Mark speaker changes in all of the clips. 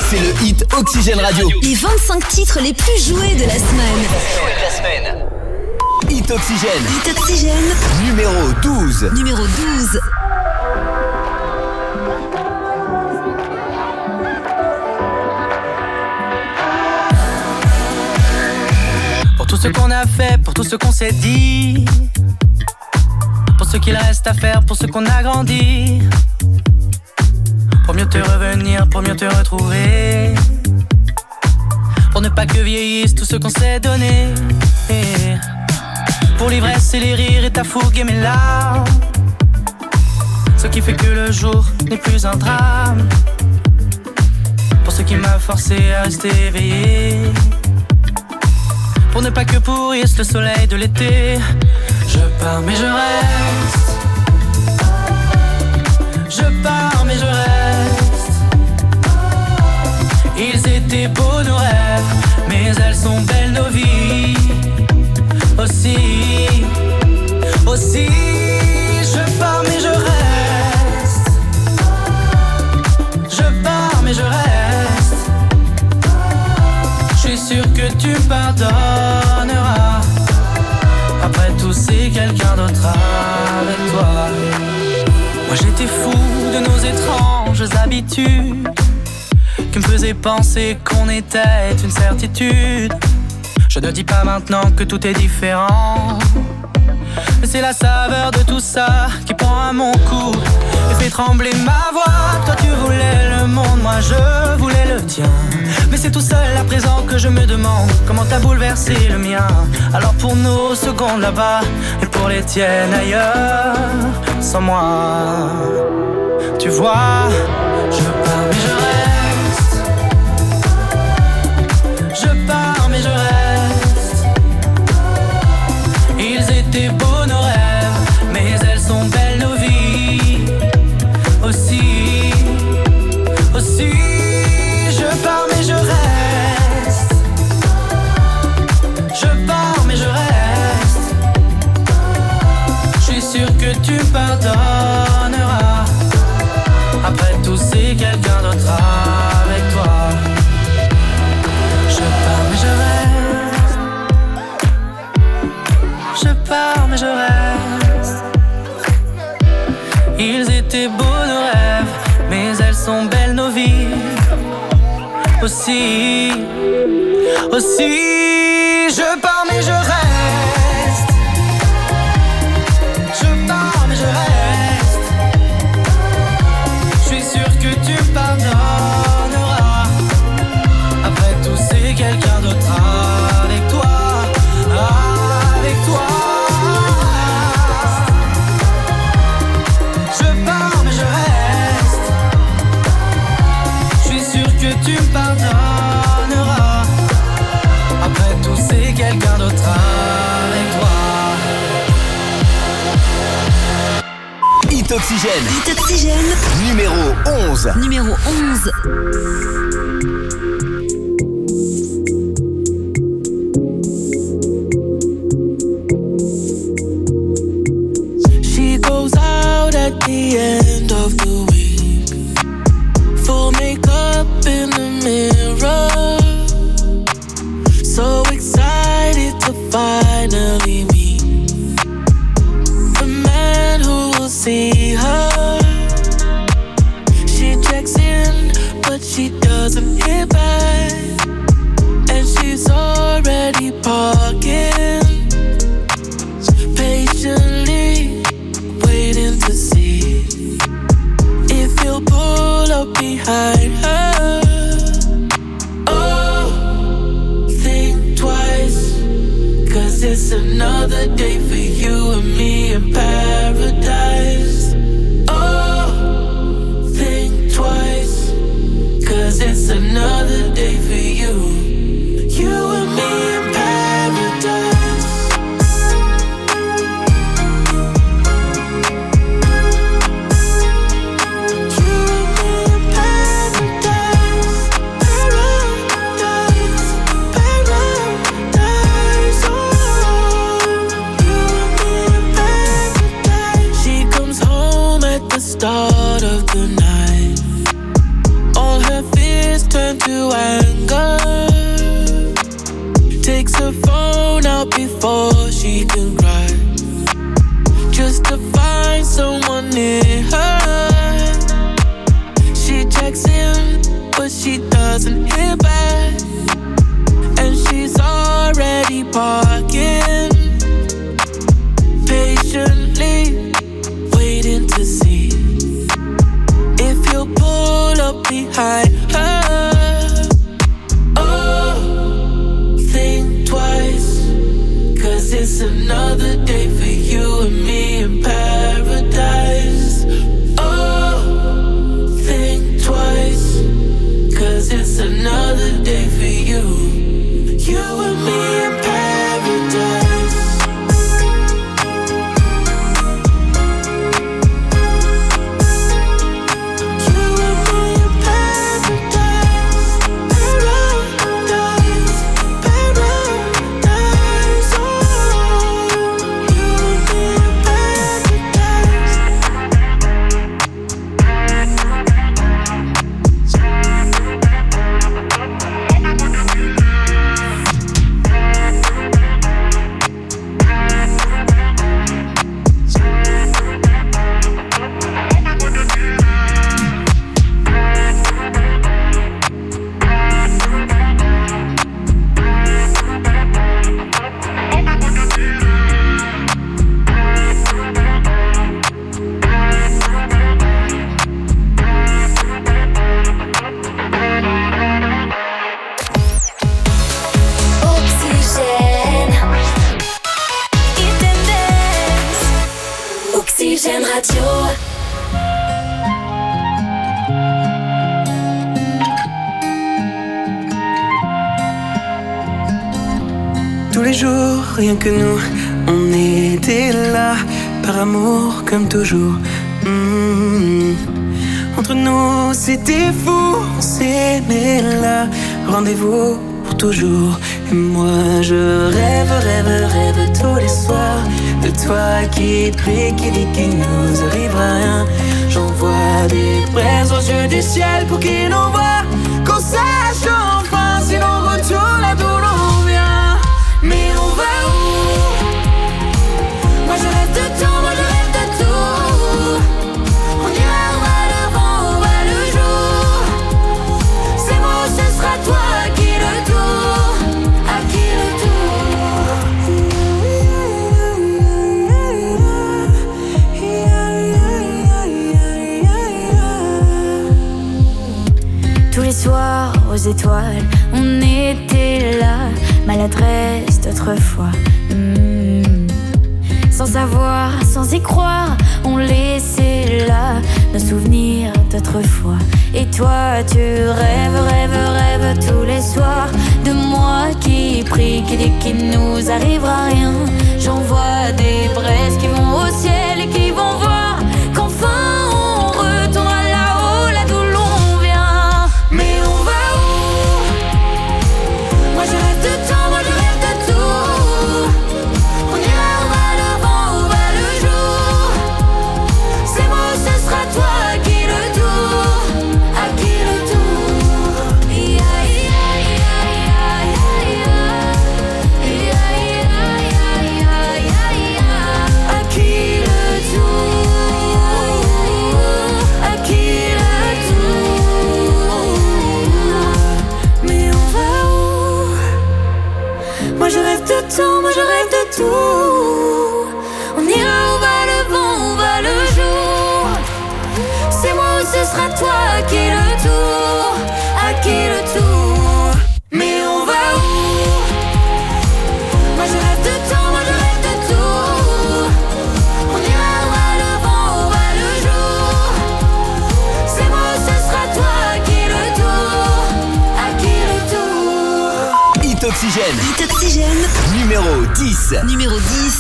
Speaker 1: C'est le hit Oxygène Radio.
Speaker 2: Les 25 titres les plus joués de la semaine.
Speaker 1: Hit Oxygène.
Speaker 2: Hit Oxygène.
Speaker 1: Numéro 12.
Speaker 2: Numéro 12.
Speaker 3: Pour tout ce qu'on a fait, pour tout ce qu'on s'est dit, pour ce qu'il reste à faire, pour ce qu'on a grandi, pour mieux te revenir, pour mieux te retrouver, pour ne pas que vieillisse tout ce qu'on s'est donné, pour l'ivresse et les rires et ta fougue et mes larmes, ce qui fait que le jour n'est plus un drame, pour ce qui m'a forcé à rester éveillé, pour ne pas que pourrisse le soleil de l'été. Je pars mais je reste. Je pars mais je reste. Ils étaient beaux nos rêves, mais elles sont belles nos vies. Aussi, aussi, je pars mais je reste. Je pars mais je reste. Je suis sûr que tu pardonneras. Après tout c'est quelqu'un d'autre avec toi. Moi j'étais fou de nos étranges habitudes qui me faisaient penser qu'on était une certitude. Je ne dis pas maintenant que tout est différent, mais c'est la saveur de tout ça qui prend à mon cou et fait trembler ma voix. Toi tu voulais le monde, moi je voulais le tien, mais c'est tout seul à présent que je me demande comment t'as bouleversé le mien. Alors pour nos secondes là-bas et pour les tiennes ailleurs, sans moi, tu vois, je pars mais je reste. Je pars mais je reste. Ils étaient beaux nos rêves, mais elles sont belles nos vies. Aussi, aussi, je pars mais je reste. Je pars mais je reste. Je suis sûr que tu pardonneras. Après tout c'est quelqu'un d'autre avec toi. Je pars mais je reste. Je pars mais je reste. Ils étaient beaux nos rêves, mais elles sont belles nos vies. Aussi, aussi, je pars mais je reste. Je pars mais je reste. Je suis sûr que tu pardonneras. Après tout c'est quelqu'un d'autre avec toi. Avec toi. Je pars mais je reste. Je suis sûr que tu me pardonneras. Après tout c'est quelqu'un d'autre avec toi.
Speaker 1: Hit Oxygène.
Speaker 2: Hit Oxygène.
Speaker 1: Numéro 11.
Speaker 2: Numéro 11.
Speaker 4: At the end of the week, full makeup in the mirror, so excited to finally meet the man who will see her. She checks in, but she doesn't hear back, and she's already parking patiently, waiting to see if he'll pull up behind her. Oh, think twice, 'cause it's another day for you and me in paradise. Oh, think twice, 'cause it's another day for you, you and me in paradise. Start of the night, all her fears turn walking, patiently waiting to see if you'll pull up behind her. Oh, think twice, 'cause it's another day for you and me in paradise. Oh, think twice, 'cause it's another day for you and me in paradise. You and me in paradise. Paradise, paradise. Oh, you and me in paradise.
Speaker 2: Oxygène. Hit and dance. Oxygène Radio.
Speaker 4: Tous les jours, rien que nous, on était là, par amour comme toujours. Entre nous, c'était fou, on s'aimait là, rendez-vous pour toujours. Et moi, je rêve, rêve, rêve tous les soirs de toi qui prie, qui dit qu'il nous arrivera rien. J'envoie des braises aux yeux du ciel pour qu'il envoie, qu'on sache enfin si l'on retourne là d'où l'on vient. Mais on va où? Moi je rêve de tout, moi je rêve de tout. On ira, on va le vent, on va le jour. C'est moi ou ce sera toi, à qui le tour? À qui le tour?
Speaker 5: Tous les soirs aux étoiles, on était là, maladresse d'autrefois. Sans savoir, sans y croire, on laissait là nos souvenirs d'autrefois. Et toi, tu rêves, rêves, rêves tous les soirs de moi qui prie, qui dit qu'il nous arrivera rien. J'envoie des braises qui vont au ciel et qui vont voir qu'enfin on retournera là-haut, là d'où l'on vient. Mais on va où? Moi je rêve de temps, moi je rêve de tout. On ira, on va le vent, on va le jour. C'est moi ou ce sera toi, à qui le tour? À qui le tour? À qui le tour? À qui le tour? Mais on va où? Moi je rêve de tout, moi je rêve de tout. On ira, on va le vent, on va le jour. C'est moi ou ce sera toi, à qui le tour? À qui le tour? Mais on va où? Moi je rêve de tout, moi je rêve de tout. On ira, on va le vent, on va le jour. C'est moi ou ce sera toi, à qui le tour? À qui le tour?
Speaker 1: Hit Oxygène,
Speaker 2: Hit Oxygène.
Speaker 1: numéro 10.
Speaker 2: Numéro 10.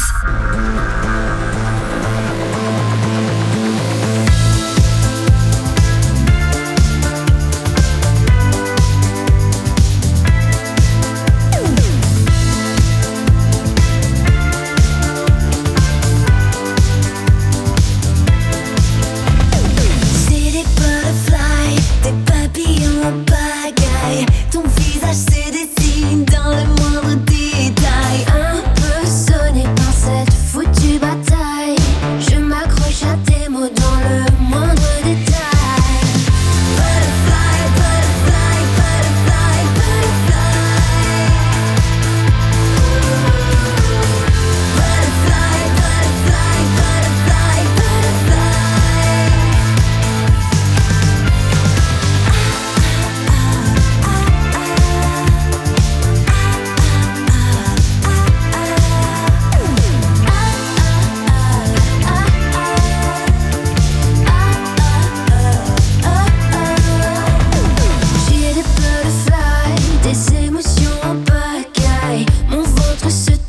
Speaker 5: C'est des butterflies, des papillons en pagaille. Ton visage se dessine dans le moindre détail. Un peu sonné par cette foutue bataille.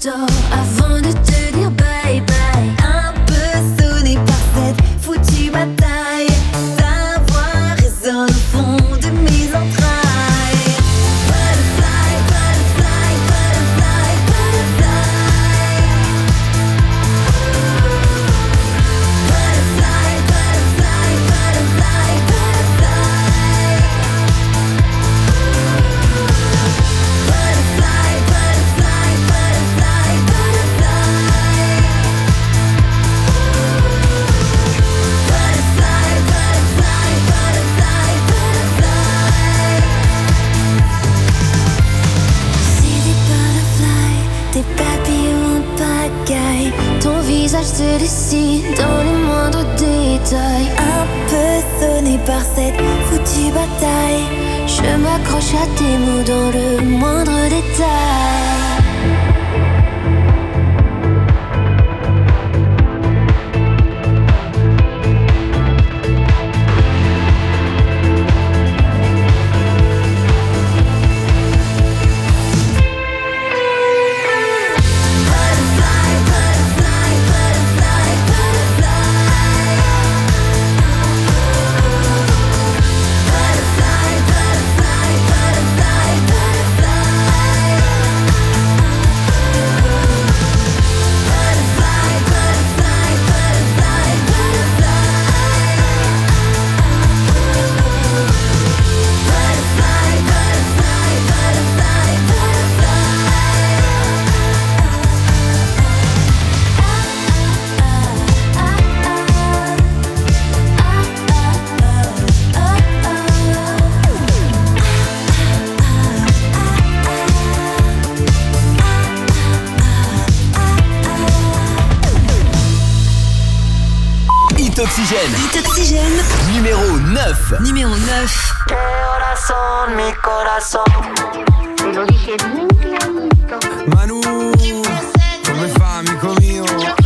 Speaker 5: dors avant de te dire bye bye. Un peu sonné par cette foutue bataille, ta voix résonne au fond de mes entrailles. Se dessine dans les moindres détails. Un peu sonné par cette foutue bataille, je m'accroche à tes mots dans le moindre détail.
Speaker 1: Hit Oxygène. Numéro 9.
Speaker 2: Numéro 9.
Speaker 3: Corazón, mi corazón.
Speaker 6: Te lo dije bien clarito.
Speaker 7: Manu, come fa, amico mio?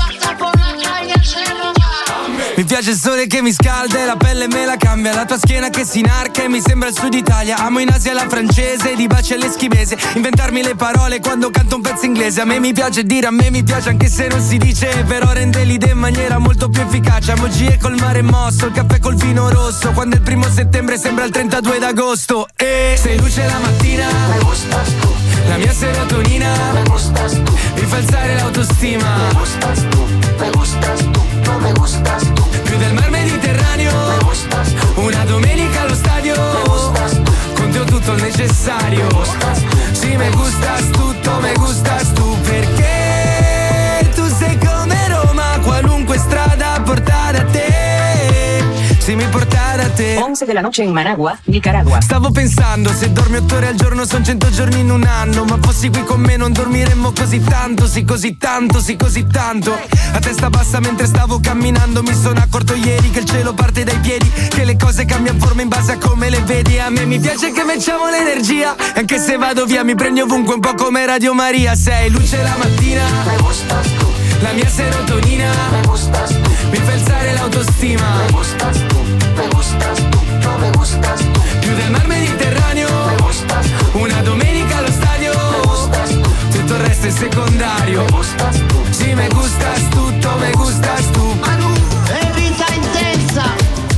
Speaker 7: Mi piace il sole che mi scalda e la pelle me la cambia. La tua schiena che si inarca e mi sembra il sud Italia. Amo in Asia la francese, di baci all'eschimese. Inventarmi le parole quando canto un pezzo inglese. A me mi piace dire, a me mi piace anche se non si dice. Però rende l'idea in maniera molto più efficace. Emoji col mare mosso, il caffè col vino rosso. Quando il 1 settembre sembra il 32 d'agosto. E sei luce la mattina,
Speaker 3: Me gustas tú,
Speaker 7: la mia serotonina,
Speaker 3: me gustas tú,
Speaker 7: mi fa alzare l'autostima.
Speaker 3: me gustas tú, me gustas tú, no me gustas tú.
Speaker 7: Più del mar Mediterraneo,
Speaker 3: Me gustas tú,
Speaker 7: una domenica allo stadio.
Speaker 3: me gustas tú,
Speaker 7: Con te ho tutto il necessario. Sì, me gustas tutto, me gustas tu. Perché tu sei come Roma, qualunque strada porta da te. Sì, mi porta da te.
Speaker 8: 11 de la noche en Managua, Nicaragua.
Speaker 7: Stavo pensando, se dormi 8 ore al giorno son 100 giorni in un anno. Ma fossi qui con me non dormiremmo così tanto. Sì, così tanto, sì, così tanto. A testa bassa mentre stavo camminando. Mi sono accorto ieri che il cielo parte dai piedi, che le cose cambiano forma in base a come le vedi. A me mi piace che mettiamo l'energia. Anche se vado via mi prendi ovunque, un po' come Radio Maria. Sei luce la mattina,
Speaker 3: me gustas tú,
Speaker 7: la mia serotonina,
Speaker 3: me gustas tú,
Speaker 7: mi fa alzare l'autostima.
Speaker 3: me gustas tú, me gustas tú, no me gustas tú.
Speaker 7: Più del mar Mediterraneo,
Speaker 3: Me gustas tú,
Speaker 7: una domenica allo stadio.
Speaker 3: me gustas tú,
Speaker 7: Tutto il resto è secondario.
Speaker 3: me gustas tú.
Speaker 7: Sì, me gustas tutto, me gustas tu.
Speaker 9: È vita intensa,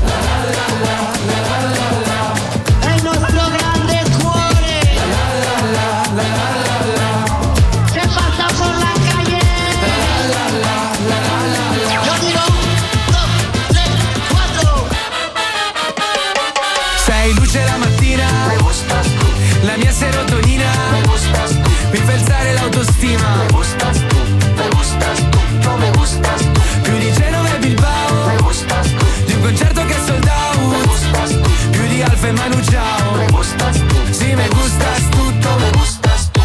Speaker 9: è il nostro grande cuore, se passa por la calle. Yo digo 1, 2, 3, 4.
Speaker 7: Sei luce la mattina,
Speaker 3: Me gustas tú,
Speaker 7: la mia serotonina,
Speaker 3: me gustas tú,
Speaker 7: mi fa alzare l'autostima.
Speaker 3: me gustas tú, no me gustas tú.
Speaker 7: Più di Genova e Bilbao,
Speaker 3: Me gustas tú,
Speaker 7: di un concerto che è sold
Speaker 3: me
Speaker 7: out.
Speaker 3: gustas tú,
Speaker 7: Più di Alfa e Manu Ciao.
Speaker 3: me gustas tú.
Speaker 7: Sì, me gustas tutto,
Speaker 3: Me gustas tú.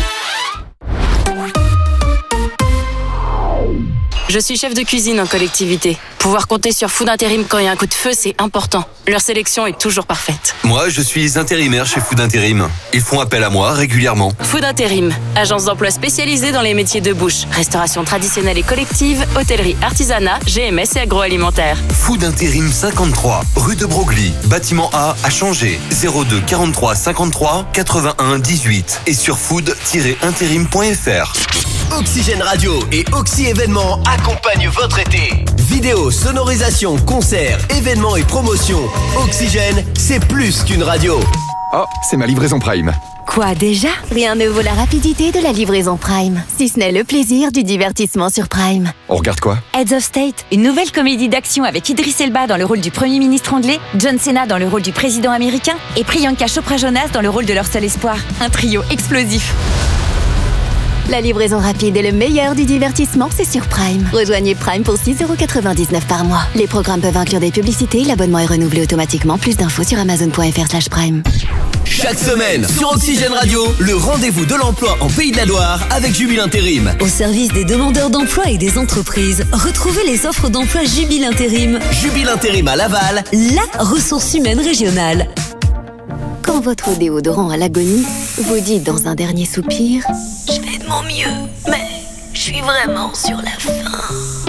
Speaker 10: Je suis chef de cuisine en collectivité. Pour Pouvoir compter sur Food Intérim quand il y a un coup de feu, c'est important. Leur sélection est toujours parfaite.
Speaker 11: Moi, je suis intérimaire chez Food Intérim. Ils font appel à moi régulièrement.
Speaker 10: Food Intérim, agence d'emploi spécialisée dans les métiers de bouche, restauration traditionnelle et collective, hôtellerie, artisanat, GMS et agroalimentaire.
Speaker 11: Food Intérim 53, rue de Broglie, bâtiment A à Changé, 02 43 53 81 18 et sur food-intérim.fr.
Speaker 1: Oxygène Radio et Oxy Événements accompagnent votre été. Vidéo, sonorisation, concerts, événements et promotions. Oxygène, c'est plus qu'une radio.
Speaker 12: Oh, c'est ma livraison Prime.
Speaker 13: Quoi déjà? Rien ne vaut la rapidité de la livraison Prime, si ce n'est le plaisir du divertissement sur Prime.
Speaker 12: On regarde quoi?
Speaker 13: Heads of State, une nouvelle comédie d'action avec Idris Elba dans le rôle du Premier ministre anglais, John Cena dans le rôle du président américain et Priyanka Chopra Jonas dans le rôle de leur seul espoir. Un trio explosif. La livraison rapide et le meilleur du divertissement, c'est sur Prime. Rejoignez Prime pour 6,99€ par mois. Les programmes peuvent inclure des publicités, l'abonnement est renouvelé automatiquement. Plus d'infos sur amazon.fr/prime.
Speaker 1: Chaque semaine, sur Oxygène Radio, le rendez-vous de l'emploi en Pays de la Loire avec Jubile Intérim.
Speaker 2: Au service des demandeurs d'emploi et des entreprises, retrouvez les offres d'emploi Jubile Intérim.
Speaker 1: Jubile Intérim à Laval,
Speaker 2: la ressource humaine régionale.
Speaker 13: Quand votre déodorant à l'agonie vous dit dans un dernier soupir « Je fais de mon mieux, mais je suis vraiment sur la fin ».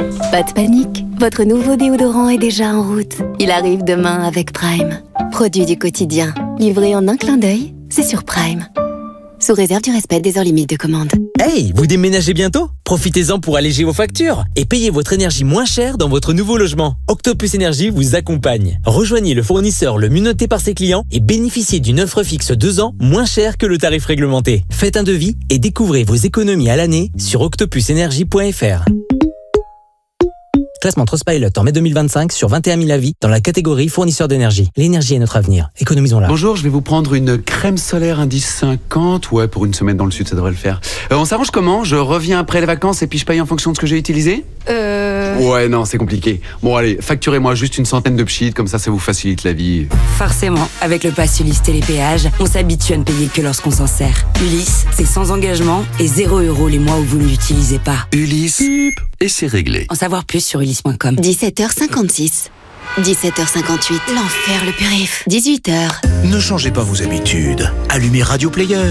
Speaker 13: Pas de panique, votre nouveau déodorant est déjà en route. Il arrive demain avec Prime. Produit du quotidien, livré en un clin d'œil, c'est sur Prime. Sous réserve du respect des heures limites de commande.
Speaker 14: Hey, vous déménagez bientôt? Profitez-en pour alléger vos factures et payez votre énergie moins chère dans votre nouveau logement. Octopus Énergie vous accompagne. Rejoignez le fournisseur le mieux noté par ses clients et bénéficiez d'une offre fixe 2 ans moins chère que le tarif réglementé. Faites un devis et découvrez vos économies à l'année sur octopusenergie.fr. Classement Trustpilot en mai 2025 sur 21 000 avis dans la catégorie fournisseur d'énergie. L'énergie est notre avenir. Économisons-la.
Speaker 15: Bonjour, je vais vous prendre une crème solaire indice 50. Ouais, pour une semaine dans le sud, ça devrait le faire. On s'arrange comment? Je reviens après les vacances et puis je paye en fonction de ce que j'ai utilisé? Ouais, non, c'est compliqué. Bon, allez, facturez-moi juste une centaine de pchits, comme ça vous facilite la vie.
Speaker 16: Forcément, avec le pass Ulysse Télépéage, on s'habitue à ne payer que lorsqu'on s'en sert. Ulysse, c'est sans engagement et 0€ les mois où vous ne l'utilisez pas.
Speaker 11: Ulysse, et c'est réglé.
Speaker 16: En savoir plus sur ulysse.com.
Speaker 13: 17h56. 17h58. L'enfer, le périph'. 18h.
Speaker 17: Ne changez pas vos habitudes. Allumez Radio Player.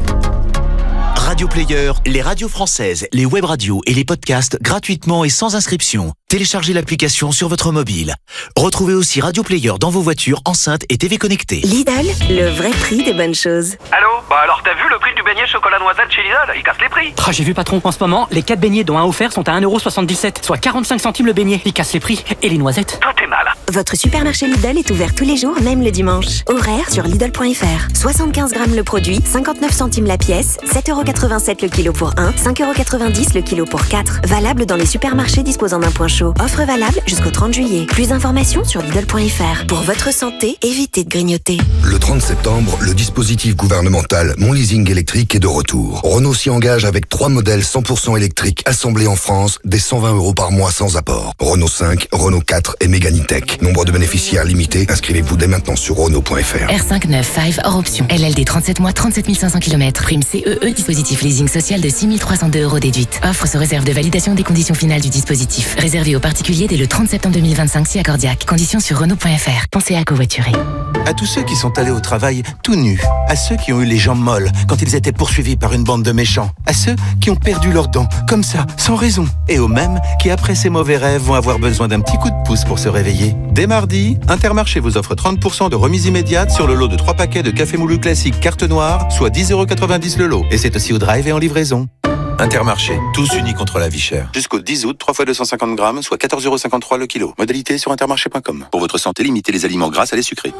Speaker 17: Radio Player, les radios françaises, les web radios et les podcasts gratuitement et sans inscription. Téléchargez l'application sur votre mobile. Retrouvez aussi Radio Player dans vos voitures, enceintes et TV connectées.
Speaker 13: Lidl, le vrai prix des bonnes choses.
Speaker 18: Allô? Bah alors t'as vu le prix du beignet chocolat noisette chez Lidl? Il casse les prix.
Speaker 19: J'ai vu patron, en ce moment, les 4 beignets dont un offert sont à 1,77€, soit 45 centimes le beignet. Il casse les prix. Et les noisettes?
Speaker 18: Tout est mal.
Speaker 13: Votre supermarché Lidl est ouvert tous les jours, même le dimanche. Horaire sur Lidl.fr. 75 grammes le produit, 59 centimes la pièce, 7,87€ le kilo pour 1, 5,90€ le kilo pour 4. Valable dans les supermarchés disposant d'un point chaud. Offre valable jusqu'au 30 juillet. Plus d'informations sur Lidl.fr. Pour votre santé, évitez de grignoter.
Speaker 20: Le 30 septembre, le dispositif gouvernemental Mon Leasing électrique est de retour. Renault s'y engage avec 3 modèles 100% électriques assemblés en France, dès 120€ par mois sans apport. Renault 5, Renault 4 et Mégane E-Tech. Nombre de bénéficiaires limité. Inscrivez-vous dès maintenant sur Renault.fr.
Speaker 21: R5 5 hors option. LLD 37 mois, 37 500 km. Prime CEE, dispositif leasing social de 6 302€ déduite. Offre sous réserve de validation des conditions finales du dispositif. Réservé aux particuliers dès le 30 septembre 2025 si accordiaque. Conditions sur Renault.fr. Pensez à covoiturer.
Speaker 17: À tous ceux qui sont allés au travail tout nus, à ceux qui ont eu les jambes molles quand ils étaient poursuivis par une bande de méchants, à ceux qui ont perdu leurs dents, comme ça, sans raison, et aux mêmes qui, après ces mauvais rêves, vont avoir besoin d'un petit coup de pouce pour se réveiller. Dès mardi, Intermarché vous offre 30% de remise immédiate sur le lot de 3 paquets de café moulu classique carte noire, soit 10,90€ le lot. Et c'est aussi au drive et en livraison. Intermarché, tous unis contre la vie chère. Jusqu'au 10 août, 3 fois 250 grammes, soit 14,53€ le kilo. Modalité sur intermarché.com. Pour votre santé, limitez les aliments gras à les sucrés.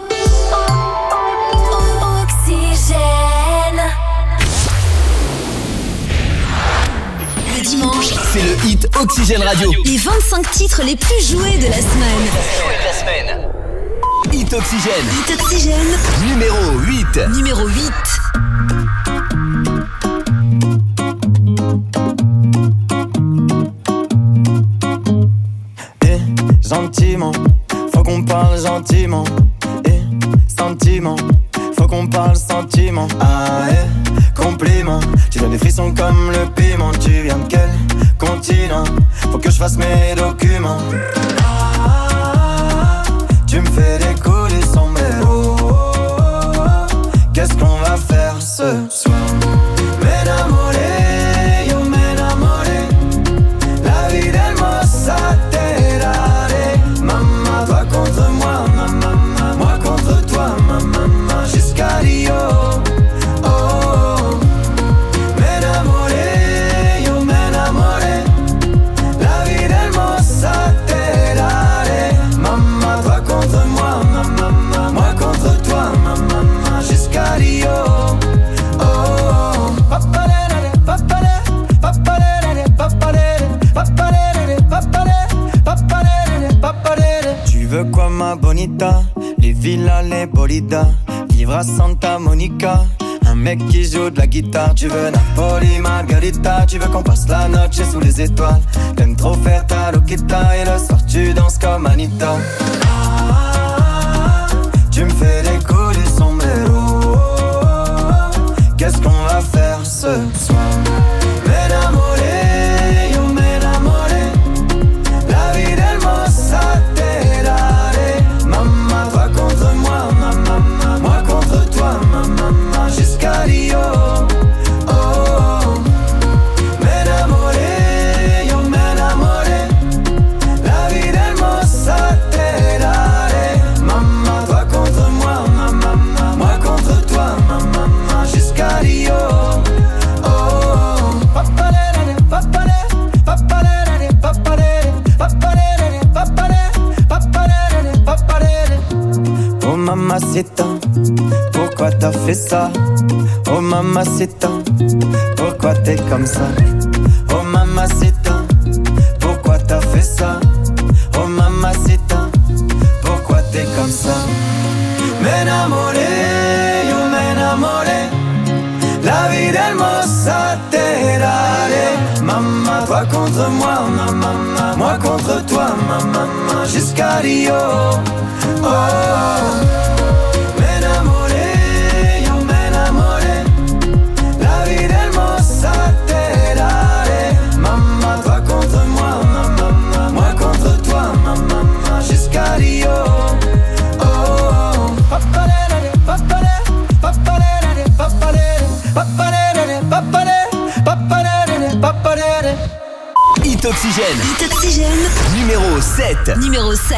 Speaker 2: Oxygène. Le dimanche,
Speaker 1: c'est le hit Oxygène Radio.
Speaker 2: Les 25 titres les plus joués de la semaine.
Speaker 1: Hit Oxygène.
Speaker 2: Hit Oxygène.
Speaker 1: Numéro 8.
Speaker 2: Numéro 8.
Speaker 22: Gentiment, faut qu'on parle gentiment. Sentiment, faut qu'on parle sentiment. Ah compliment, tu donnes des frissons comme le piment. Tu viens de quel continent? Faut que je fasse mes documents. Tu me fais décoller son mélo. Qu'est-ce qu'on va faire ce soir? M'enamoré, yo m'enamoré. La vie del mossa terare. Maman, toi contre moi, maman, moi contre toi, maman, jusqu'à Rio. Oh, m'enamoré, yo m'enamoré. La vie del mossa terare. Maman, toi contre moi, maman, moi contre toi, maman, jusqu'à Rio. Tu veux quoi ma bonita? Les villas, les bolidas. Vivre à Santa Monica. Un mec qui joue de la guitare. Tu veux Napoli, Margarita. Tu veux qu'on passe la noche sous les étoiles. T'aimes trop faire ta loquita. Et le soir tu danses comme Anita. Tu me fais décoller son mélo. Qu'est-ce qu'on va faire ce soir? M'enamoré, yo m'enamoré. La vie del mossa terare. Maman, toi contre moi, maman, moi contre toi, maman, jusqu'à Rio. Oh, m'enamoré, yo m'enamoré. La vie del mossa terare. Maman, toi contre moi, maman, moi contre toi, maman, jusqu'à Rio. Oh mamacita, pourquoi t'as fait ça? Oh mamacita, pourquoi t'es comme ça? Oh mamacita, pourquoi t'as fait ça? Oh mamacita, pourquoi t'es comme ça? M'enamoré, yo m'enamoré. La vie del mossa terare. Maman, toi contre moi, maman, moi contre toi, maman, jusqu'à Rio. Oh, m'enamoré, yo m'enamoré. La vie del mossa terare. Maman, toi contre moi, maman, moi contre toi, maman, jusqu'à Rio. Oh, papalere, papalere, papalere, papalere, papalere, papalere, papalere, papalere.
Speaker 1: Hit Oxygène.
Speaker 2: Hit Oxygène.
Speaker 1: Numéro 7.
Speaker 2: Numéro 7.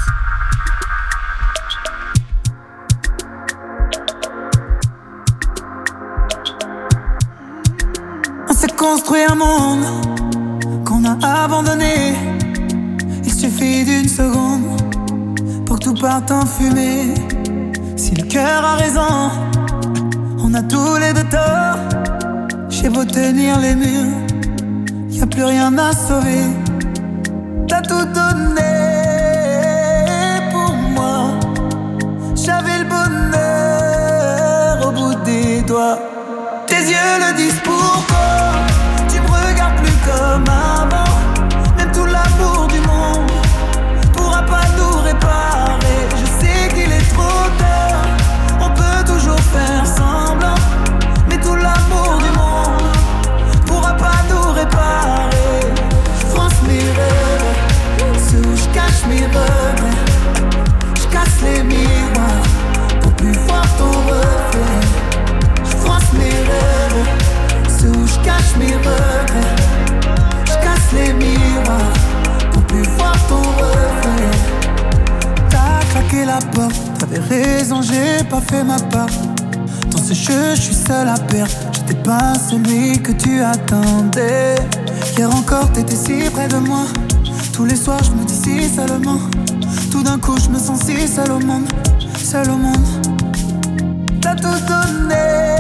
Speaker 3: On s'est construit un monde qu'on a abandonné. Il suffit d'une seconde pour que tout parte en fumée. Si le cœur a raison, on a tous les deux tort. J'ai beau tenir les murs, y'a plus rien à sauver. T'as tout donné pour moi. J'avais le bonheur au bout des doigts. Tes yeux le disent pourquoi. Tu me regardes plus comme avant. Même tout l'amour du monde pourra pas nous réparer. Je sais qu'il est trop tard. On peut toujours faire semblant, mais tout l'amour du monde pourra pas nous réparer. Je France mes rêves, ceux où je cache mes regrets. Je casse les miroirs pour plus voir ton reflet. Je France mes rêves, ceux où je cache mes regrets. Je casse les miroirs pour plus voir ton reflet. T'as claqué la porte, t'avais raison, j'ai pas fait ma part. Dans ce jeu, je suis seul à perdre. J'étais pas celui que tu attendais. Hier encore, t'étais si près de moi. Tous les soirs, je me dis si seulement. Tout d'un coup, je me sens si seul au monde. Seul au monde. T'as tout donné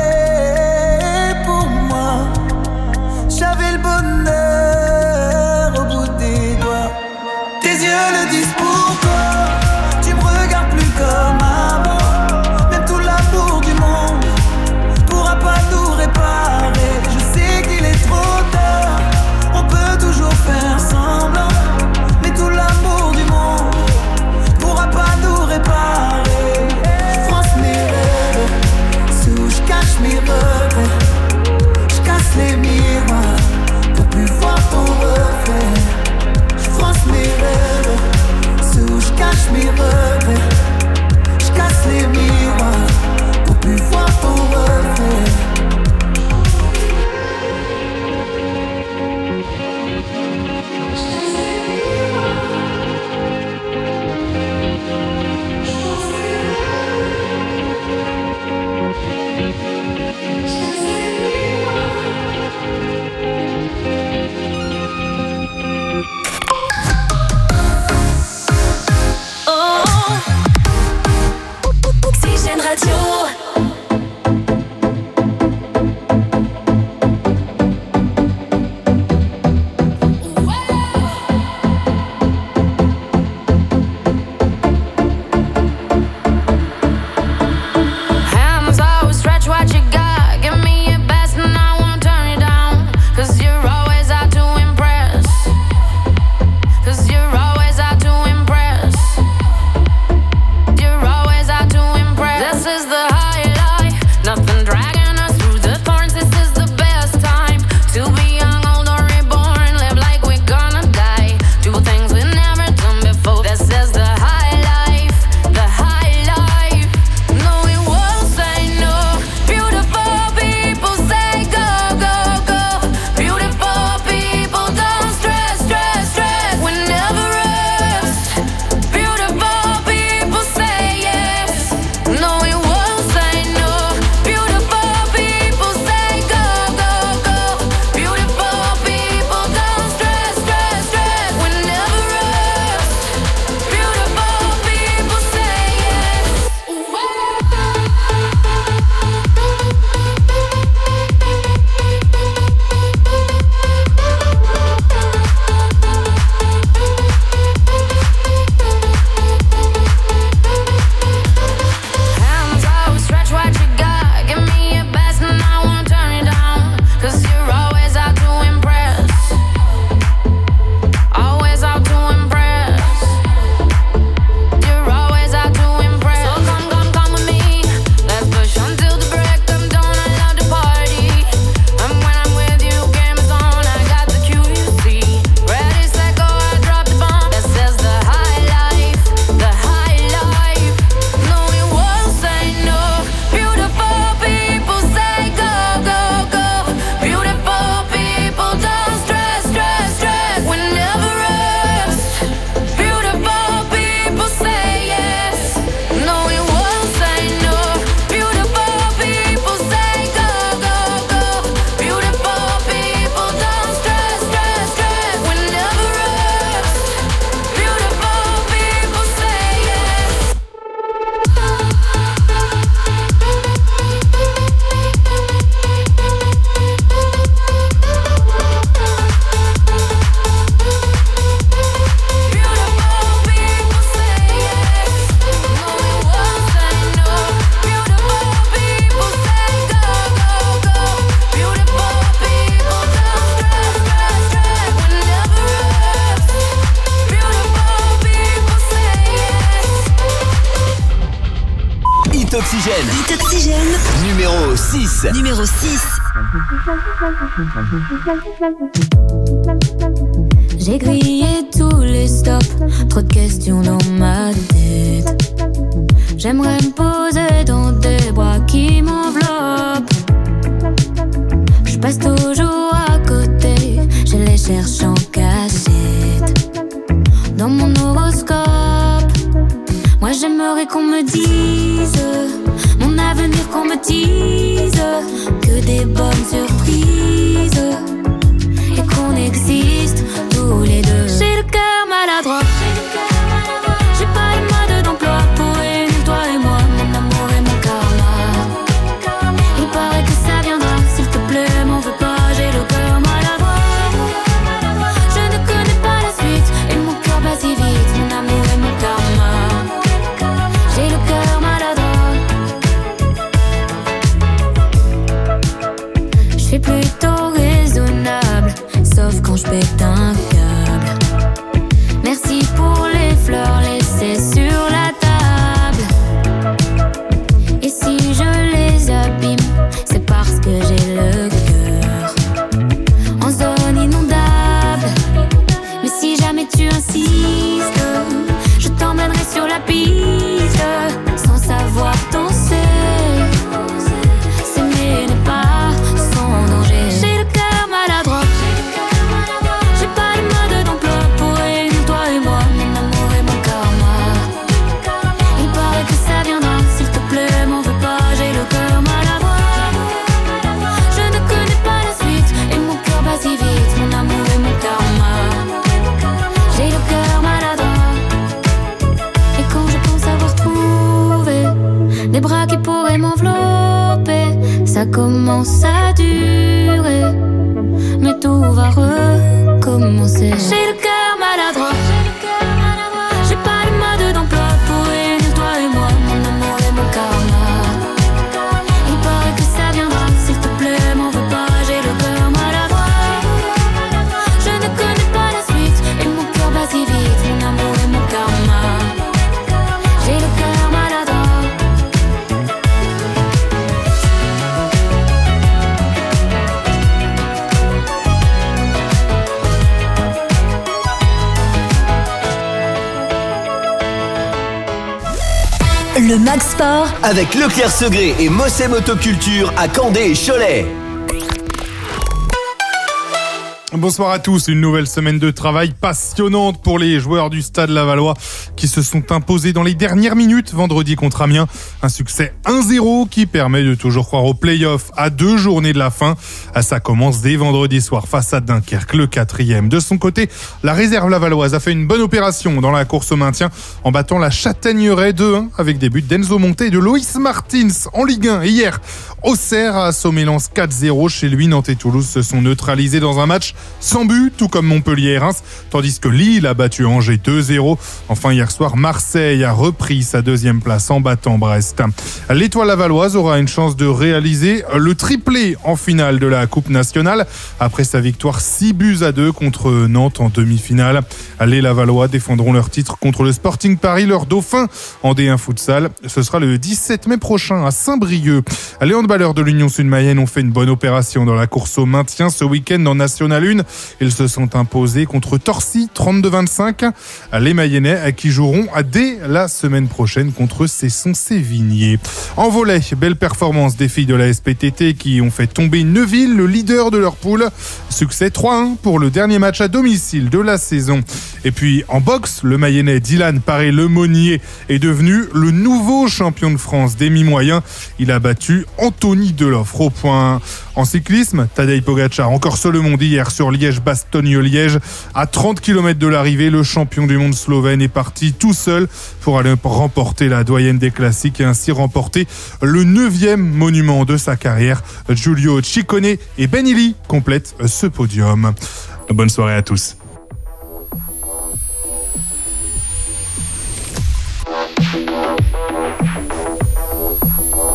Speaker 3: pour moi. J'avais le bonheur au bout des doigts. Tes yeux le disent pourquoi. Tu me regardes plus comme avant. Même tout l'amour du monde pourra pas nous réparer. Je sais qu'il est trop tard. On peut toujours faire semblant, mais tout l'amour du monde pourra pas nous réparer. Je France mes rêves, ceux où je cache mes regrets. Je casse les miroirs pour plus voir
Speaker 1: Oxygène.
Speaker 2: Hit Oxygène.
Speaker 1: Numéro 6.
Speaker 2: Numéro 6.
Speaker 4: J'ai grillé tous les stops, trop de questions dans ma tête. J'aimerais me poser dans des bras qui m'enveloppent. Je passe toujours à côté, je les cherche en cachette. Dans mon horoscope, moi j'aimerais qu'on me dise mon avenir, qu'on me dise que des bonnes surprises et qu'on existe tous les deux. J'ai le cœur maladroit, j'ai pas de mode d'emploi pour réunir toi et moi, mon amour et mon karma. Il paraît que ça viendra, s'il te plaît, m'en veux pas, j'ai le cœur maladroit. Je ne connais pas la suite et mon cœur bat si vite, mon amour et mon karma. J'ai le cœur maladroit. Je suis plutôt raisonnable, sauf quand je pète un câble. Merci pour les fleurs laissées sur la table. Et si je les abîme, c'est parce que j'ai le cœur en zone inondable. Mais si jamais tu insistes, je t'emmènerai sur la piste, sans savoir danser. S'aimer n'est pas sans danger. J'ai le cœur maladroit, j'ai pas de mode d'emploi pour réunir toi et moi, mon amour et mon karma. Il paraît que ça viendra, s'il te plaît, m'en veux pas, j'ai le cœur maladroit. Je ne connais pas la suite et mon cœur bat si vite, mon amour et mon karma. J'ai le cœur maladroit. Et quand je pense avoir trouvé des bras qui pourraient m'envelopper, ça commence à durer, mais tout va recommencer. J'ai le cœur maladroit, j'ai pas de mode d'emploi pour réunir toi et moi, mon amour et mon karma. Il paraît que ça viendra, s'il te plaît, m'en veux pas, j'ai le cœur maladroit. Je ne connais pas la suite et mon cœur bat si vite, mon amour et mon karma. J'ai le cœur maladroit.
Speaker 2: Le Mag Sport
Speaker 1: Avec Leclerc Segré et Mossem Motoculture à Candé et Cholet.
Speaker 5: Bonsoir à tous, une nouvelle semaine de travail passionnante pour les joueurs du Stade Lavallois qui se sont imposés dans les dernières minutes vendredi contre Amiens. Un succès 1-0 qui permet de toujours croire aux play-offs à 2 journées de la fin. Ça commence dès vendredi soir face à Dunkerque, le 4e. De son côté, la réserve lavalloise a fait une bonne opération dans la course au maintien en battant la Châtaigneraie 2-1 avec des buts d'Enzo Monté et de Loïs Martins en Ligue 1. Et hier, Auxerre a assommé Lens 4-0 chez lui. Nantes et Toulouse se sont neutralisés dans un match sans but, tout comme Montpellier et Reims, tandis que Lille a battu Angers 2-0. Enfin, hier soir, Marseille a repris sa 2e place en battant Brest. L'Étoile lavalloise aura une chance de réaliser le triplé en finale de la Coupe nationale après sa victoire 6-2 contre Nantes en demi-finale. Les Lavallois défendront leur titre contre le Sporting Paris, leur dauphin en D1 futsal. Ce sera le 17 mai prochain à Saint-Brieuc. Les handballeurs de l'Union Sud-Mayenne ont fait une bonne opération dans la course au maintien ce week-end en National 1. Ils se sont imposés contre Torcy 32-25. Les Mayennais qui joueront dès la semaine prochaine contre Cesson-Sévigné. En volley, belle performance des filles de la SPTT qui ont fait tomber Neuville, le leader de leur poule. Succès 3-1 pour le dernier match à domicile de la saison. Et puis en boxe, le Mayennais Dylan Paré-Lemonnier est devenu le nouveau champion de France des mi-moyens. Il a battu Anthony Deloffre au point. En cyclisme, Tadej Pogačar encore seul au monde hier sur Liège-Bastogne-Liège. À 30 km de l'arrivée, le champion du monde slovène est parti tout seul pour aller remporter la doyenne des classiques et ainsi remporter le 9e monument de sa carrière. Giulio Ciccone et Ben Illy complètent ce podium. Bonne soirée à tous.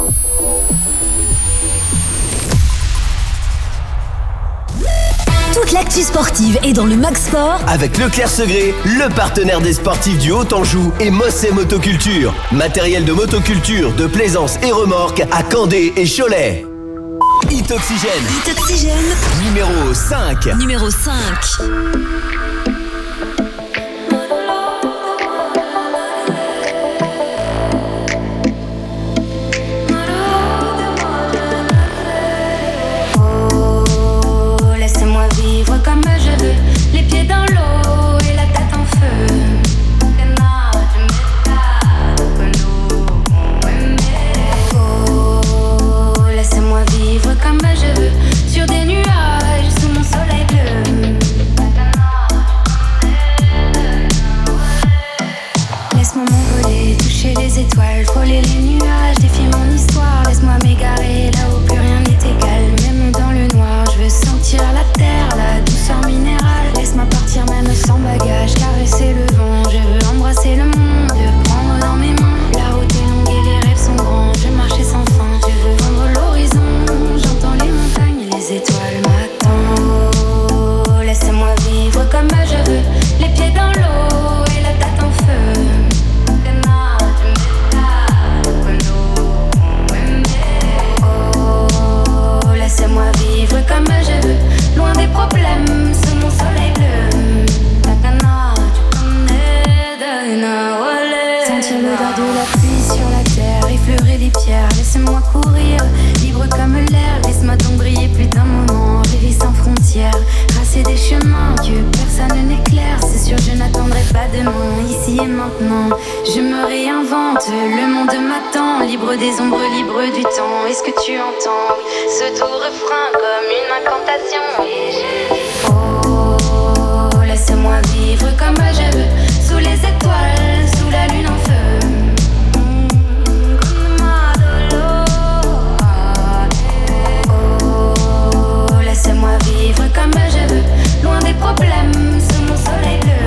Speaker 2: Toute L'actu sportive est dans le Mag Sport
Speaker 1: avec Leclerc Segré, le partenaire des sportifs du Haut-Anjou et Mossé Motoculture. Matériel de motoculture, de plaisance et remorque à Candé et Cholet. Hit Oxygène.
Speaker 2: Hit Oxygène.
Speaker 1: Numéro 5.
Speaker 2: Numéro 5.
Speaker 4: Comme je veux, les pieds dans l'eau et la tête en feu. Oh, laissez-moi vivre comme je veux, sur des nuages sous mon soleil bleu. Laisse-moi m'envoler, toucher les étoiles, frôler les nuages, défier mon histoire. Laisse-moi m'égarer là où plus rien n'est égal, même dans le noir. Je veux sentir la terre, la douceur minérale. Laisse-moi partir même sans bagage, caresser le vent. Je veux embrasser le monde, prendre dans mes mains. La route est longue et les rêves sont grands. Je veux marcher sans fin, je veux vendre l'horizon. J'entends les montagnes, les étoiles m'attendent. Oh, laissez-moi vivre comme je veux, les pieds dans l'eau et la tête en feu. Oh, laissez-moi vivre comme je veux, loin des problèmes, sous mon soleil bleu. Takana, tu connais Dana Wale. Sentir l'odeur de la pluie sur la terre, effleurer les pierres. Laissez-moi courir, libre comme l'air. Laisse-moi donc briller plus d'un moment, rêver sans frontières. Tracer des chemins que personne n'éclaire. C'est sûr, je n'attendrai pas demain, ici et maintenant. Je me réinvente, le monde m'attend. Libre des ombres, libre du temps. Est-ce que tu entends ce doux refrain comme une incantation? Et je dis oh, laissez-moi vivre comme je veux, sous les étoiles, sous la lune en feu. Oh, laissez-moi vivre comme je veux, loin des problèmes, sous mon soleil bleu.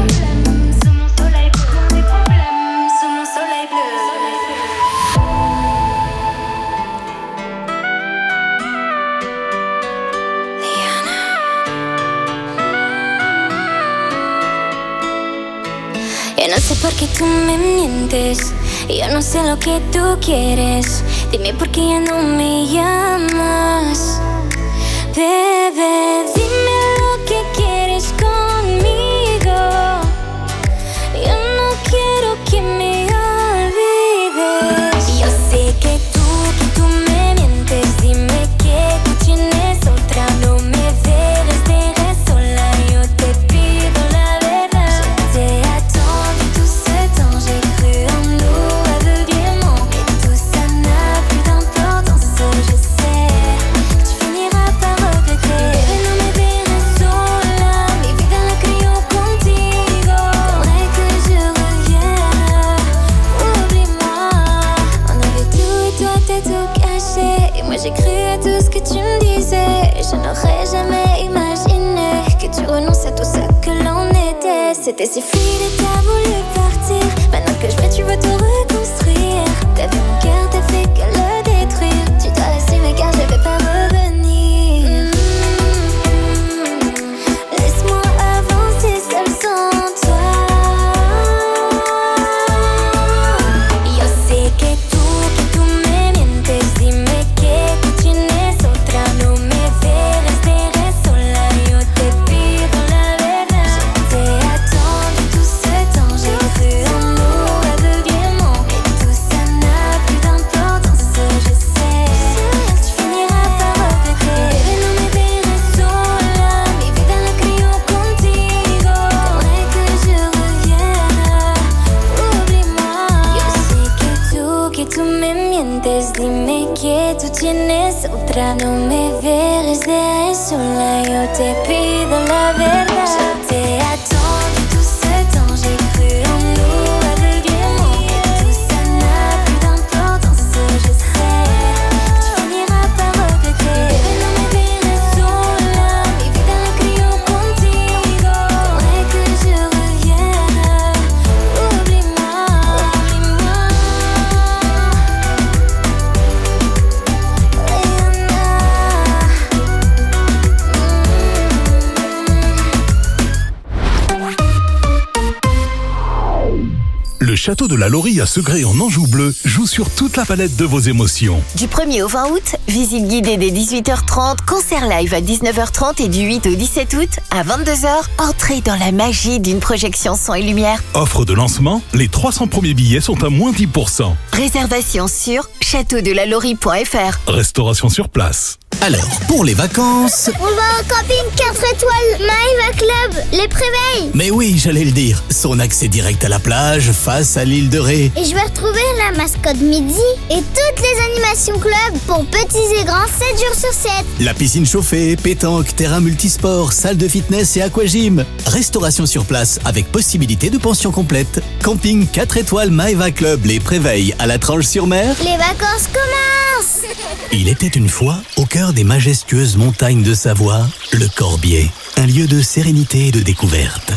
Speaker 6: Yo no sé por qué tú me mientes, yo no sé lo que tú quieres. Dime por qué ya no me llamas. Bebé, dime lo que quieres conmigo. Yo no quiero que me olvides. Yo sé que tú me mientes. Dime que tú tienes otra. No me dejes sola. Yo te pido la verdad. Je t'ai attendu tout ce temps. J'ai cru en nous aveuglément. Mais tout ça n'a plus d'importance. Je sais que tu finiras par regretter. Bebé, no me dejes sola. Mi vida la creo contigo. T'aimerais que je revienne. Oublie-moi. On avait tout et toi t'es tout caché. Et moi j'ai cru à tout ce que tu me disais. Je n'aurais jamais imaginé que tu renonces à tout ce que l'on était. C'était si fluide et t'as voulu partir. Maintenant que je vais, tu veux tout reconstruire. T'as vu mon cœur, t'as fait que le détruire. Tu dois l'assumer car je vais pas revenir. Laisse-moi avancer seul sans toi. Yo sé que tú me mientes. Dime que tú tienes otra. No me dejes sola. Yo te pido la verdad. Je t'ai attendu tout ce temps. J'ai cru en nous aveuglément. Mais tout ça n'a plus d'importance. Je sais que tu finiras par regretter. Bebé, no me dejes sola. Mi vida la creo contigo. T'aimerais que je revienne. Oublie-moi. Yo sé que tú me mientes. Dime que tú tienes otra. No me dejes sola. Yo te pido la verdad. Je t'ai attendu tout ce temps. J'ai cru en nous aveuglément. Mais tout ça n'a plus d'importance. Je sais que tu finiras par regretter. Bebé, no me dejes sola. Mi vida la creo contigo. T'aimerais que je revienne. Oublie-moi.
Speaker 8: Le château de la Laurie à Segré en Anjou bleu joue sur toute la palette de vos émotions.
Speaker 9: Du 1er au 20 août, visite guidée dès 18h30, concert live à 19h30 et du 8 au 17 août à 22h, entrez dans la magie d'une projection son et lumière.
Speaker 8: Offre de lancement, les 300 premiers billets sont à moins 10%.
Speaker 9: Réservation sur châteaudelalaurie.fr.
Speaker 8: Restauration sur place.
Speaker 23: Alors, pour les vacances...
Speaker 6: On va au camping 4 étoiles Maeva Club, les Préveilles.
Speaker 23: Mais oui, j'allais le dire. Son accès direct à la plage, face à l'île de Ré.
Speaker 6: Et je vais retrouver la mascotte Midi et toutes les animations club pour petits et grands 7 jours sur 7.
Speaker 23: La piscine chauffée, pétanque, terrain multisport, salle de fitness et aquagym. Restauration sur place avec possibilité de pension complète. Camping 4 étoiles Maeva Club, les Préveilles à la Tranche-sur-Mer.
Speaker 6: Les vacances commencent.
Speaker 23: Il était une fois, au cœur des majestueuses montagnes de Savoie, le Corbier, un lieu de sérénité et de découverte.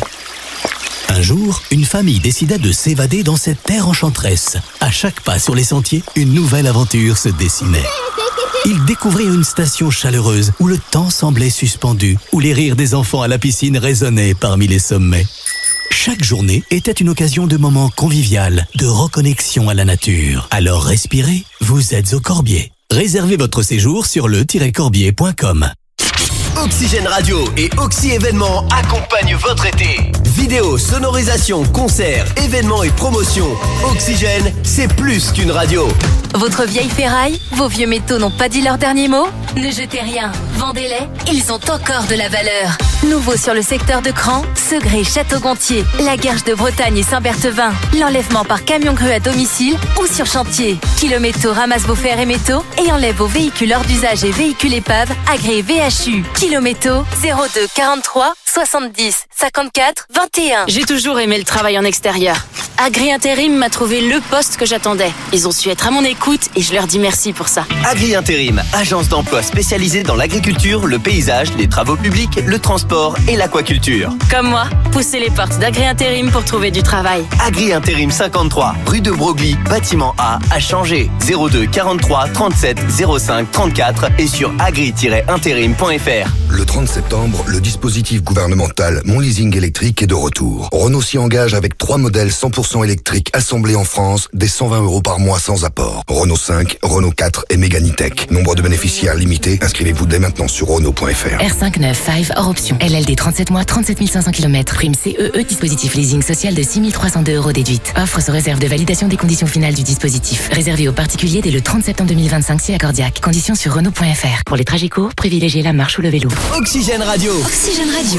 Speaker 23: Un jour, une famille décida de s'évader dans cette terre enchanteresse. À chaque pas sur les sentiers, une nouvelle aventure se dessinait. Ils découvrirent une station chaleureuse où le temps semblait suspendu, où les rires des enfants à la piscine résonnaient parmi les sommets. Chaque journée était une occasion de moments convivial, de reconnexion à la nature. Alors respirez, vous êtes au Corbier. Réservez votre séjour sur le-corbier.com.
Speaker 1: Oxygène Radio et Oxy Événements accompagnent votre été. Vidéo, sonorisation, concerts, événements et promotions. Oxygène, c'est plus qu'une radio.
Speaker 2: Votre vieille ferraille, vos vieux métaux n'ont pas dit leur dernier mot? Ne jetez rien, vendez-les, ils ont encore de la valeur. Nouveau sur le secteur de Cran, Segré, Château-Gontier, la Guerche de Bretagne et Saint-Berthevin. L'enlèvement par camion grue à domicile ou sur chantier. Kilométaux ramasse vos fers et métaux et enlève vos véhicules hors d'usage et véhicules épaves agréés VHU. Kilométaux 02 43 70 54 21.
Speaker 10: J'ai toujours aimé le travail en extérieur. Agri Intérim m'a trouvé le poste que j'attendais. Ils ont su être à mon écoute et je leur dis merci pour ça.
Speaker 1: Agri Intérim, agence d'emploi spécialisée dans l'agriculture, le paysage, les travaux publics, le transport et l'aquaculture.
Speaker 10: Comme moi, poussez les portes d'Agri Intérim pour trouver du travail.
Speaker 1: Agri Intérim 53, rue de Broglie, bâtiment A, à Changé. 02 43 37 05 34 et sur agri-intérim.fr.
Speaker 20: Le 30 septembre, le dispositif gouvernemental Mon Leasing électrique est de retour. Renault s'y engage avec 3 modèles 100% électriques assemblés en France, dès 120 € par mois sans apport. Renault 5, Renault 4 et Mégane E-Tech. Nombre de bénéficiaires limité. Inscrivez-vous dès maintenant sur Renault.fr.
Speaker 21: R5 5 hors option. LLD 37 mois, 37 500 km. Prime CEE, dispositif leasing social de 6 302 € déduite. Offre sous réserve de validation des conditions finales du dispositif. Réservé aux particuliers dès le 30 septembre 2025 si accordiaque. Conditions sur Renault.fr. Pour les trajets courts, privilégiez la marche ou le vélo.
Speaker 1: Oxygène Radio.
Speaker 2: Oxygène Radio.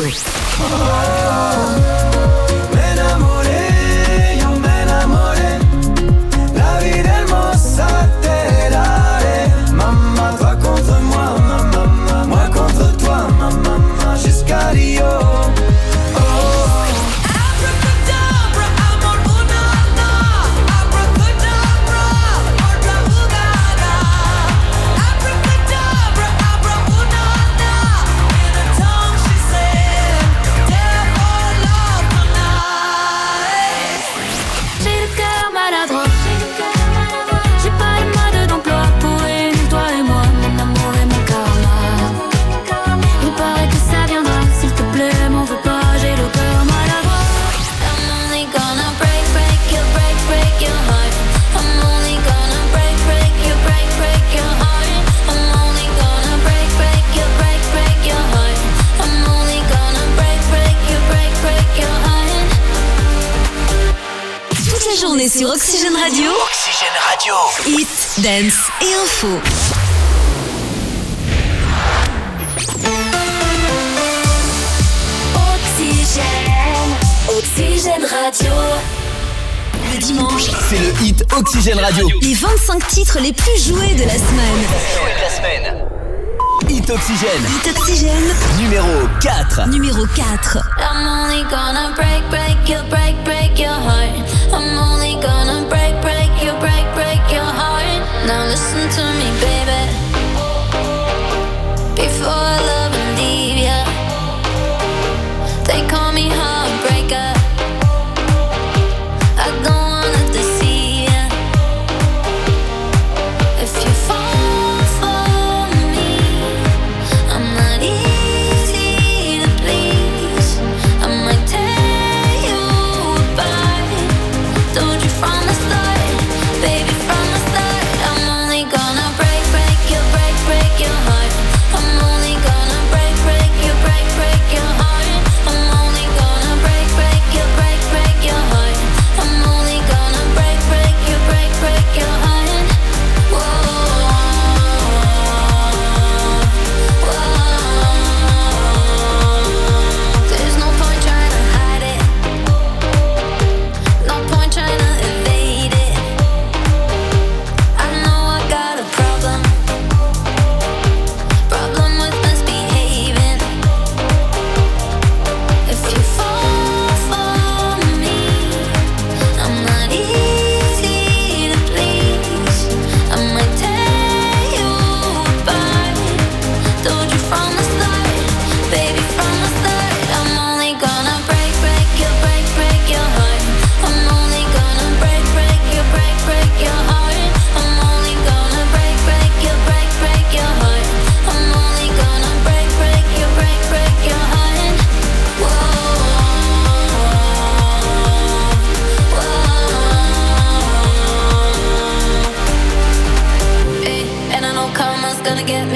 Speaker 2: Journée sur Oxygène Radio.
Speaker 1: Oxygène Radio.
Speaker 2: Hit, dance et info. Oxygène Radio. Le dimanche,
Speaker 1: c'est le hit Oxygène Radio.
Speaker 2: Les 25 titres les plus joués de la semaine.
Speaker 1: Hit Oxygène.
Speaker 2: Hit Oxygène.
Speaker 1: Numéro 4.
Speaker 2: Numéro 4.
Speaker 4: I'm only gonna break your heart. I'm only gonna break your heart. Now listen to me, baby. Before I love and leave ya, they call me heartbreaker. I don't wanna deceive ya. If you fall for me, I'm not easy to please. I might tear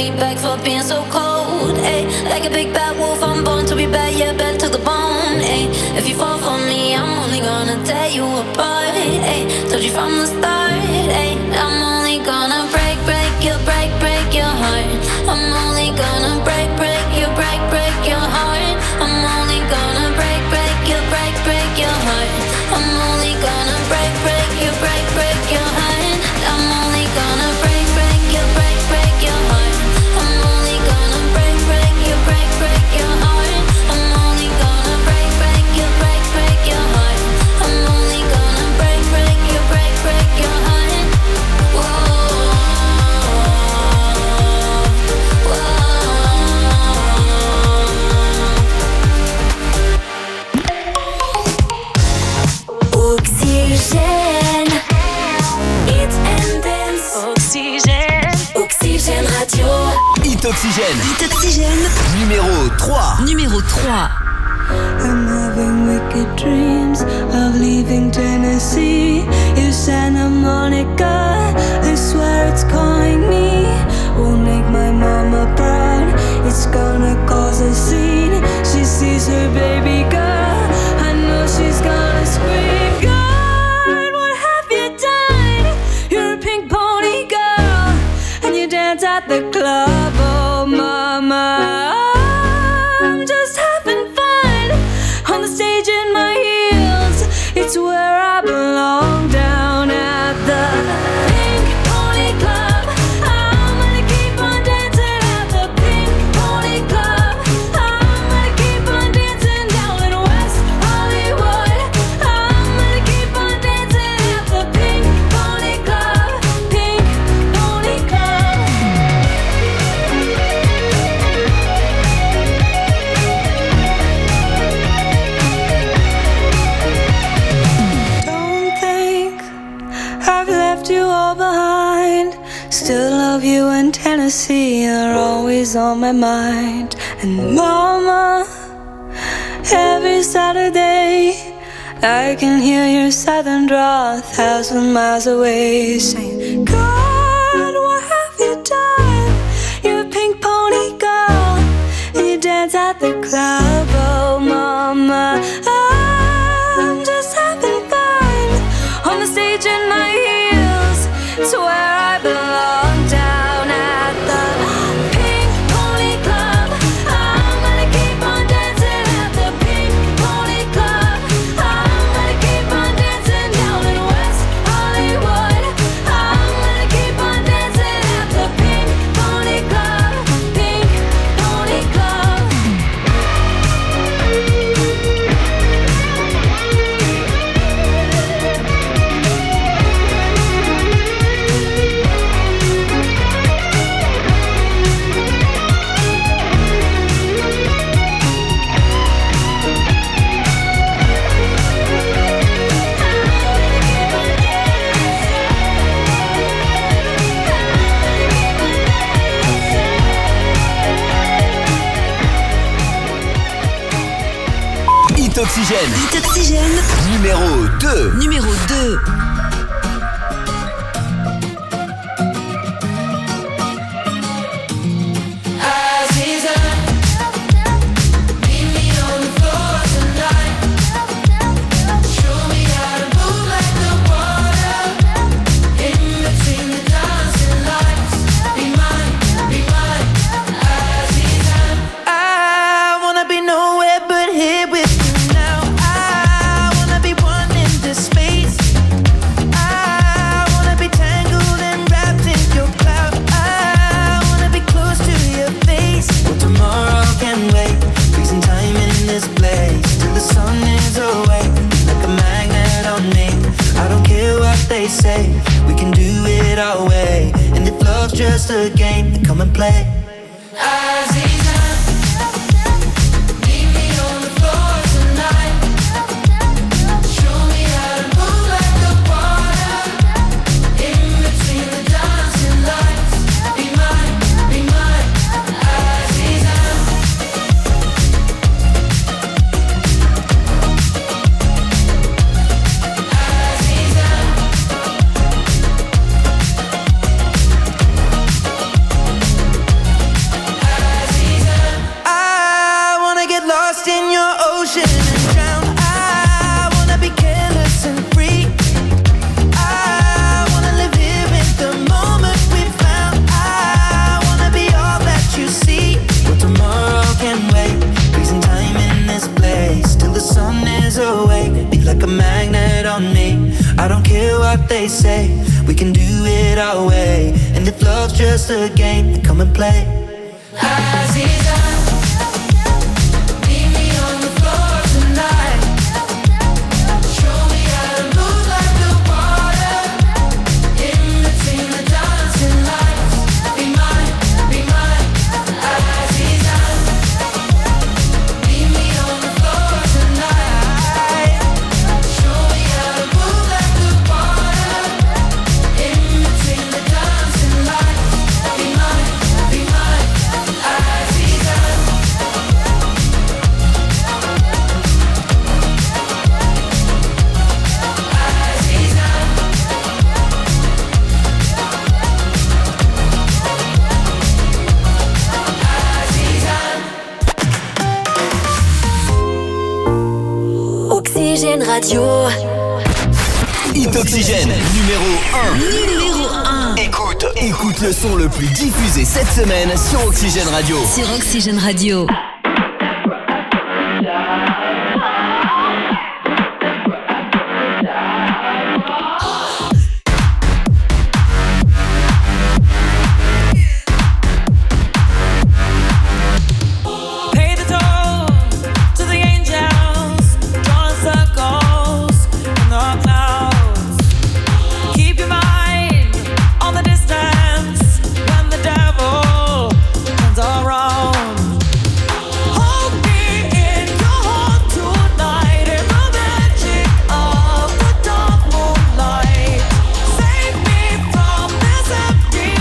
Speaker 4: me back for being so cold. Ay, like a big bad wolf, I'm born to be bad, yeah, bad to the bone. Ay, if you fall for me, I'm only gonna tear you apart. Ay, told you from the start. Ay, I'm only gonna break your heart. I'm only gonna break your heart. I'm only gonna break your heart. I'm only gonna break your heart. I'm only gonna break your heart. I'm only gonna break your heart. I'm only gonna break your heart. I'm only gonna break your heart. Oxygène, Hit and Dance. Oxygène Radio.
Speaker 1: Hit Oxygène. Numéro 3.
Speaker 7: I'm having wicked dreams of leaving Tennessee. You Santa Monica, I swear it's calling me. Won't make my mama proud, it's gonna cause a scene. She sees her baby girl, I know she's gonna scream. God, what have you done? You're a pink pony girl, and you dance at the club, oh mama. I'm just having fun on the stage in my heels. It's where I belong, down at the Pink Pony Club. I'm gonna keep on dancing at the Pink Pony Club. I'm gonna keep on dancing down in West Hollywood. I'm gonna keep on dancing at the Pink Pony Club. Pink Pony Club. Don't think I've left you all behind. Still love you in Tennessee, you're always on my mind. And mama, every Saturday I can hear your southern drawl 1,000 miles away, saying, God, what have you done? You're a pink pony girl, and you dance at the club, oh mama. I'm just having fun on the stage in my heels. It's where I belong, down at the Pink Pony Club. I'm gonna keep on dancing at the Pink Pony Club. I'm gonna keep on dancing down in West Hollywood. I'm gonna keep on dancing at the Pink Pony Club. Pink Pony Club.
Speaker 1: Hit Oxygène. Numéro 2.
Speaker 3: I wanna be nowhere but here with you now. I wanna be one in this space. I wanna be tangled and wrapped in your cloud. I wanna be close to your face. Well, tomorrow can wait. Freezing time in this place till the sun is away. Like a magnet on me. I don't care what they say. We can do it our way. And if love's just a game, then come and play. away. Be like a magnet on me. I don't care what they say. We can do it our way. And if love's just a game, then come and play. Aziza, meet me on the floor tonight. Show me how to move like the water. In between the dancing lights. Be mine, Aziza. Meet me on the floor tonight. Show me how to move like the water. In between the dancing lights. Be mine, Aziza.
Speaker 2: Oxygène Radio.
Speaker 1: Hit Oxygène, numéro 1. Écoute le son le plus diffusé cette semaine sur Oxygène Radio.
Speaker 2: Sur Oxygène Radio.
Speaker 3: Pay the toll to the angels, drawing circles in the clouds. Keep your mind on the distance when the devil turns around. Hold me in your heart tonight in the magic of the dark moonlight. Save me from this empty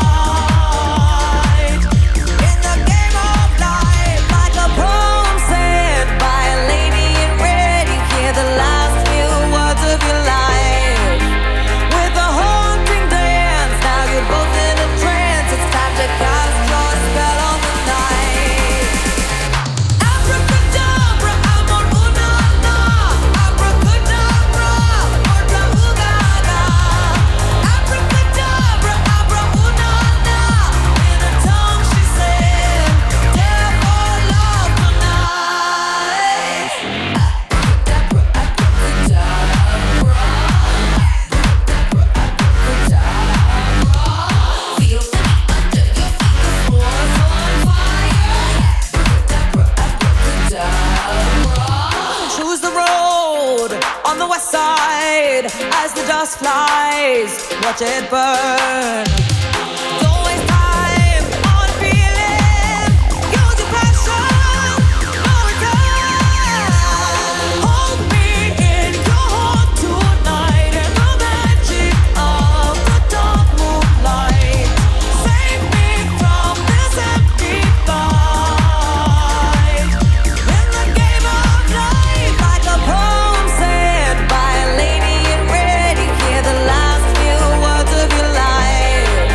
Speaker 3: fight. In the game of life, like a poem said by a lady in red, you hear the last few words of your life. With a haunting dance, now you're both in a trance. It's time to cast your spell on the night. Abracadabra, amor, una, na. Abracadabra, otra, ugaga. Abracadabra, abra, una, na. In a tongue she said, dare for love tonight. Feel me under your feet, the floor's on fire. Choose the road on the west side as the dust flies. Watch it burn. Don't waste time on feeling. Use your passion, no return. Hold me in your heart tonight in the magic of the dark moonlight. Save me from this empty fight. In the game of life, like a poem said by a lady in red, you hear the last few words of your life.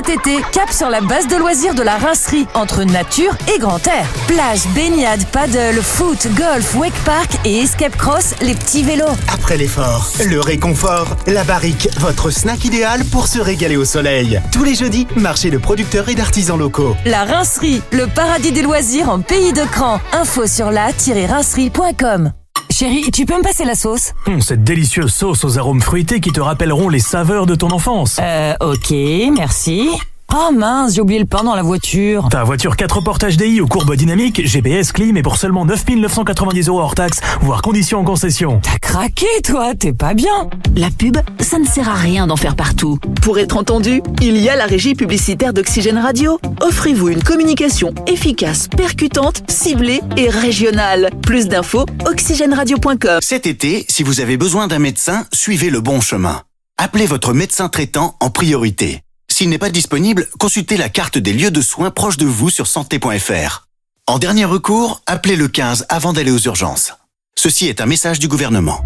Speaker 12: Cet été, cap sur la base de loisirs de la Rincerie, entre nature et grand air. Plage, baignade, paddle, foot, golf, wake park et escape cross, les petits vélos.
Speaker 14: Après l'effort, le réconfort, la barrique, votre snack idéal pour se régaler au soleil. Tous les jeudis, marché de producteurs et d'artisans locaux.
Speaker 12: La Rincerie, le paradis des loisirs en pays de Cran. Info sur la-rincerie.com. Chérie, tu peux me passer la sauce ?
Speaker 15: Cette délicieuse sauce aux arômes fruités qui te rappelleront les saveurs de ton enfance.
Speaker 12: Ok, merci. Oh mince, j'ai oublié le pain dans la voiture.
Speaker 15: Ta voiture 4 portes HDI aux courbes dynamiques, GPS, clim et pour seulement 9 990 € hors taxe, voire conditions en concession.
Speaker 12: T'as craqué toi, t'es pas bien.
Speaker 24: La pub, ça ne sert à rien d'en faire partout. Pour être entendu, il y a la régie publicitaire d'Oxygène Radio. Offrez-vous une communication efficace, percutante, ciblée et régionale. Plus d'infos, oxygèneradio.com.
Speaker 25: Cet été, si vous avez besoin d'un médecin, suivez le bon chemin. Appelez votre médecin traitant en priorité. S'il n'est pas disponible, consultez la carte des lieux de soins proches de vous sur santé.fr. En dernier recours, appelez le 15 avant d'aller aux urgences. Ceci est un message du gouvernement.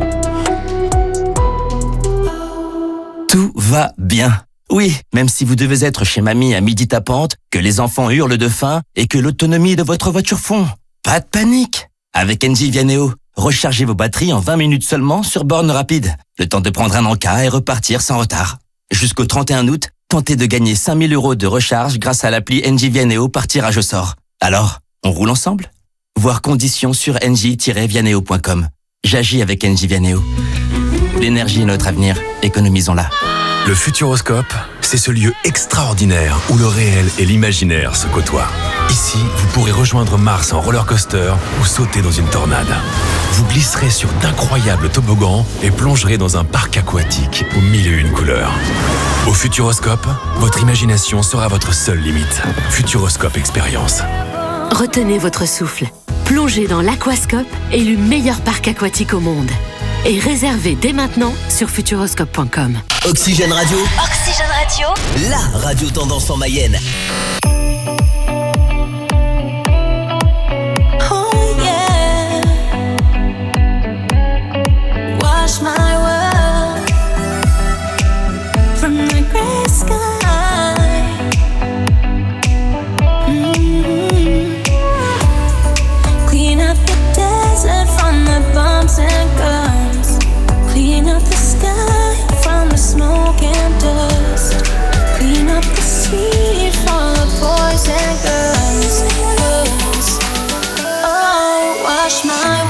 Speaker 26: Tout va bien. Oui, même si vous devez être chez mamie à midi tapante, que les enfants hurlent de faim et que l'autonomie de votre voiture fond. Pas de panique. Avec Engie Vianeo, rechargez vos batteries en 20 minutes seulement sur borne rapide. Le temps de prendre un encas et repartir sans retard. Jusqu'au 31 août, tentez de gagner 5 000 € de recharge grâce à l'appli Engie Vianeo par tirage au sort. Alors, on roule ensemble ? Voir conditions sur engie-vianeo.com. J'agis avec Engie Vianeo. L'énergie est notre avenir, économisons-la.
Speaker 27: Le Futuroscope, c'est ce lieu extraordinaire où le réel et l'imaginaire se côtoient. Ici, vous pourrez rejoindre Mars en roller coaster ou sauter dans une tornade. Vous glisserez sur d'incroyables toboggans et plongerez dans un parc aquatique aux 1001 couleurs. Au Futuroscope, votre imagination sera votre seule limite. Futuroscope Expérience.
Speaker 28: Retenez votre souffle. Plongez dans l'Aquascope, élu meilleur parc aquatique au monde. Et réservez dès maintenant sur futuroscope.com.
Speaker 1: Oxygène Radio.
Speaker 2: Oxygène Radio.
Speaker 1: La radio tendance en Mayenne.
Speaker 7: Oh yeah. Wash my world from the gray sky. Clean up the desert from the bombs and guns. Clean up the sky from the smoke and dust. Clean up the sea from the boys and girls. Oh, wash my